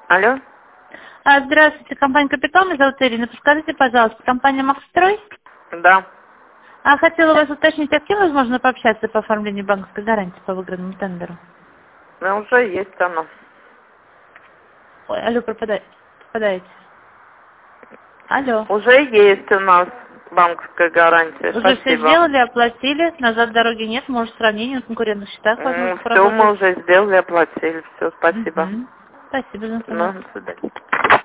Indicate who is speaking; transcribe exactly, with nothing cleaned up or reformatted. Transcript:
Speaker 1: Алло?
Speaker 2: А, здравствуйте, компания «Капитал», меня зовут Ирина. Подскажите, пожалуйста, компания «Макстрой»?
Speaker 1: Да.
Speaker 2: А хотела вас уточнить, а с кем возможно пообщаться по оформлению банковской гарантии по выигранному тендеру?
Speaker 1: Ну, уже есть оно.
Speaker 2: Ой, алло, пропадаете. пропадаете. Алло.
Speaker 1: Уже есть у нас банковская гарантия.
Speaker 2: Уже все
Speaker 1: Спасибо.
Speaker 2: сделали, оплатили, назад дороги нет, может сравнение на конкурентных счетах возможно
Speaker 1: Все мы
Speaker 2: поработать.
Speaker 1: уже сделали, оплатили. Все, спасибо.
Speaker 2: Мгм. Спасибо за
Speaker 1: Ну,
Speaker 2: информацию.
Speaker 1: до свидания.